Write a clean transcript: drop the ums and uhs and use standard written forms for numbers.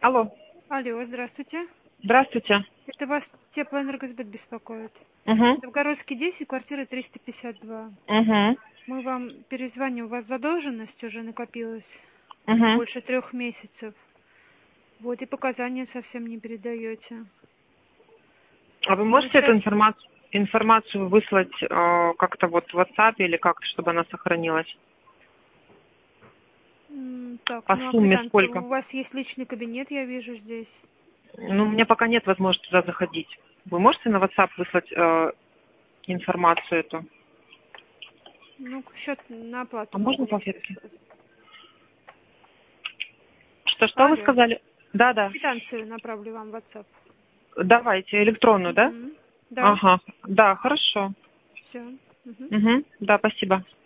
Алло, Алло, здравствуйте. здравствуйте. Это вас Теплоэнергосбыт беспокоит. Угу, Новгородский 10, квартира 352. угу, Мы вам перезвоним, у вас задолженность уже накопилась угу. больше 3 месяцев. Вот, и показания совсем не передаете. А вы Мы можете эту сейчас... информацию выслать как-то вот в WhatsApp или как-то, чтобы она сохранилась? Так, По ну а сумме квитанция? сколько? У вас есть личный кабинет, я вижу здесь. Ну, у меня пока нет возможности туда заходить. Вы можете на WhatsApp выслать информацию эту? Ну, счет на А оплату можно могу вам салфетки? прислать. Что вы Алло, сказали? Да. квитанцию направлю вам в WhatsApp. Давайте, электронную, да? Угу. Да, Ага, да, хорошо. все. Угу, да, спасибо.